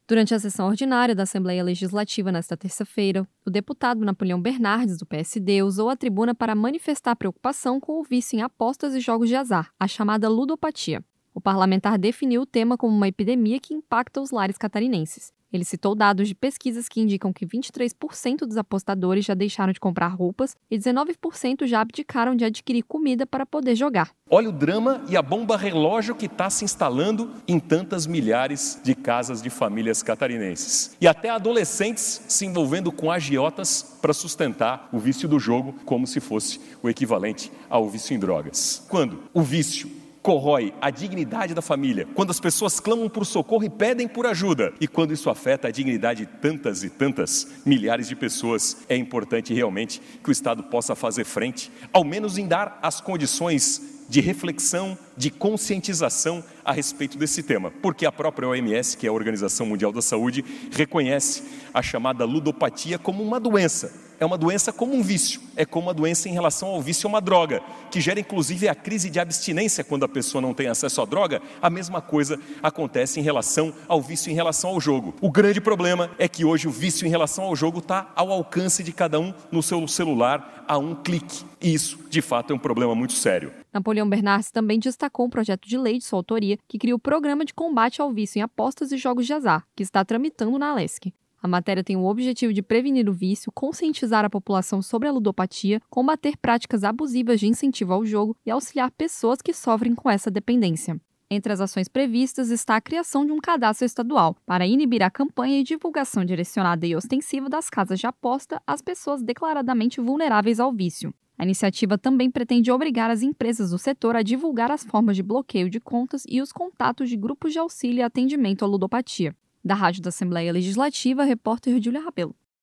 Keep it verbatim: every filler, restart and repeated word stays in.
Durante a sessão ordinária da Assembleia Legislativa nesta terça-feira, o deputado Napoleão Bernardes, do P S D, usou a tribuna para manifestar preocupação com o vício em apostas e jogos de azar, a chamada ludopatia. O parlamentar definiu o tema como uma epidemia que impacta os lares catarinenses. Ele citou dados de pesquisas que indicam que vinte e três por cento dos apostadores já deixaram de comprar roupas e dezenove por cento já abdicaram de adquirir comida para poder jogar. Olha o drama e a bomba relógio que está se instalando em tantas milhares de casas de famílias catarinenses. E até adolescentes se envolvendo com agiotas para sustentar o vício do jogo como se fosse o equivalente ao vício em drogas. Quando o vício corrói a dignidade da família, quando as pessoas clamam por socorro e pedem por ajuda, e quando isso afeta a dignidade de tantas e tantas milhares de pessoas, é importante realmente que o Estado possa fazer frente, ao menos em dar as condições de reflexão, de conscientização a respeito desse tema, porque a própria O M S, que é a Organização Mundial da Saúde, reconhece a chamada ludopatia como uma doença. É uma doença como um vício, é como uma doença em relação ao vício a uma droga, que gera inclusive a crise de abstinência quando a pessoa não tem acesso à droga. A mesma coisa acontece em relação ao vício em relação ao jogo. O grande problema é que hoje o vício em relação ao jogo está ao alcance de cada um no seu celular, a um clique. E isso, de fato, é um problema muito sério. Napoleão Bernardes também destacou um projeto de lei de sua autoria que cria o Programa de Combate ao Vício em Apostas e Jogos de Azar, que está tramitando na Alesc. A matéria tem o objetivo de prevenir o vício, conscientizar a população sobre a ludopatia, combater práticas abusivas de incentivo ao jogo e auxiliar pessoas que sofrem com essa dependência. Entre as ações previstas está a criação de um cadastro estadual para inibir a campanha e divulgação direcionada e ostensiva das casas de aposta às pessoas declaradamente vulneráveis ao vício. A iniciativa também pretende obrigar as empresas do setor a divulgar as formas de bloqueio de contas e os contatos de grupos de auxílio e atendimento à ludopatia. Da Rádio da Assembleia Legislativa, repórter Júlia Rabelo.